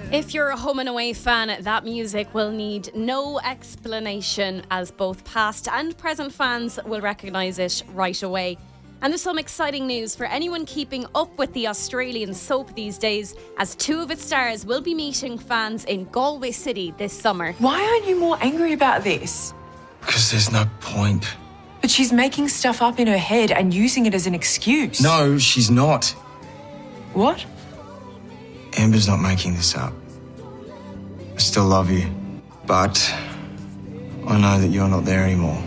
If you're a Home and Away fan, that music will need no explanation, as both past and present fans will recognise it right away. And there's some exciting news for anyone keeping up with the Australian soap these days, as two of its stars will be meeting fans in Galway City this summer. Why aren't you more angry about this? Because there's no point. But she's making stuff up in her head and using it as an excuse. No, she's not. What? Amber's not making this up. I still love you, but I know that you're not there anymore.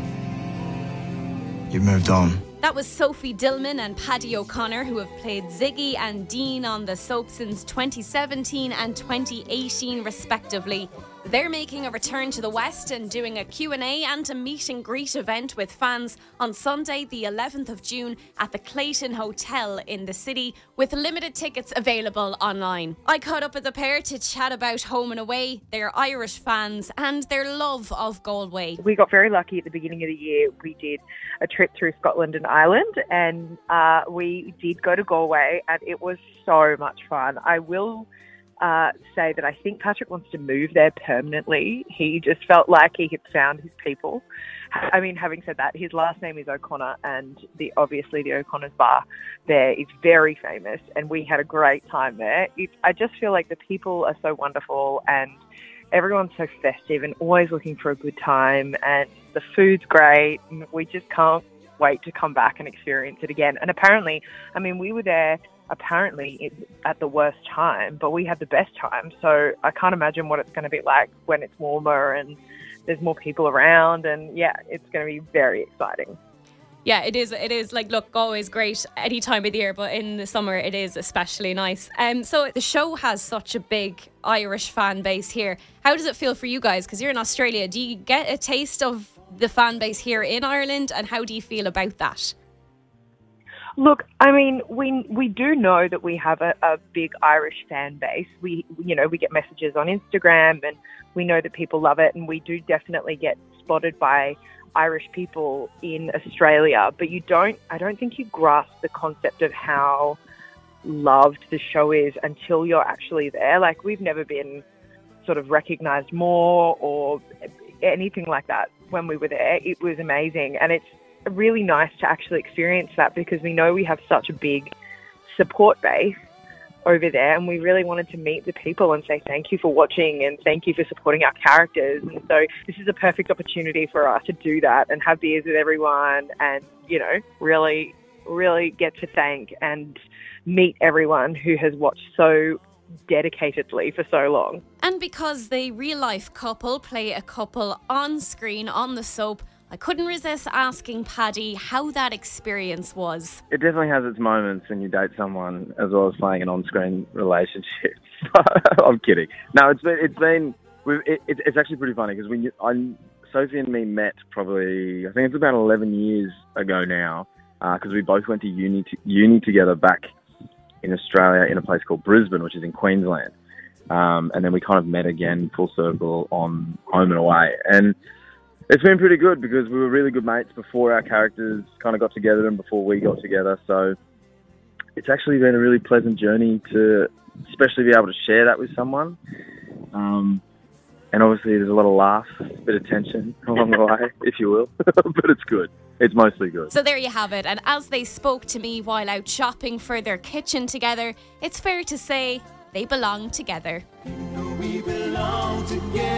You've moved on. That was Sophie Dillman and Paddy O'Connor, who have played Ziggy and Dean on the soap since 2017 and 2018 respectively. They're making a return to the West and doing a Q&A and a meet and greet event with fans on Sunday the 11th of June at the Clayton Hotel in the city, with limited tickets available online. I caught up with the pair to chat about Home and Away, their Irish fans and their love of Galway. We got very lucky at the beginning of the year. We did a trip through Scotland and Ireland, and we did go to Galway, and it was so much fun. I will say that I think Patrick wants to move there permanently. He just felt like he had found his people. I mean, having said that, his last name is O'Connor, and obviously the O'Connor's bar there is very famous, and we had a great time there. I just feel like the people are so wonderful, and everyone's so festive and always looking for a good time, and the food's great, and we just can't wait to come back and experience it again. And apparently, I mean, we were there at the worst time, but we had the best time. So I can't imagine what it's going to be like when it's warmer and there's more people around. And yeah, it's going to be very exciting. Yeah, it is. It is. Like, look, Galway's great any time of the year, but in the summer it is especially nice. So the show has such a big Irish fan base here. How does it feel for you guys? Because you're in Australia. Do you get a taste of the fan base here in Ireland, and how do you feel about that? Look, I mean, we do know that we have a big Irish fan base. We get messages on Instagram, and we know that people love it, and we do definitely get spotted by Irish people in Australia. But I don't think you grasp the concept of how loved the show is until you're actually there. Like, we've never been sort of recognised more or anything like that when we were there. It was amazing, and it's really nice to actually experience that, because we know we have such a big support base over there, and we really wanted to meet the people and say thank you for watching and thank you for supporting our characters. And so this is a perfect opportunity for us to do that and have beers with everyone, and really get to thank and meet everyone who has watched so dedicatedly for so long. And because the real life couple play a couple on screen on the soap, I couldn't resist asking Paddy how that experience was. It definitely has its moments when you date someone as well as playing an on-screen relationship. I'm kidding. No, it's actually pretty funny, because Sophie and me met probably, I think it's about 11 years ago now, because we both went to uni together back in Australia in a place called Brisbane, which is in Queensland. And then we kind of met again full circle on Home and Away. And it's been pretty good, because we were really good mates before our characters kind of got together and before we got together. So it's actually been a really pleasant journey to especially be able to share that with someone. And obviously there's a lot of laughs, a bit of tension along the way, if you will. But it's good. It's mostly good. So there you have it. And as they spoke to me while out shopping for their kitchen together, it's fair to say they belong together. We belong together.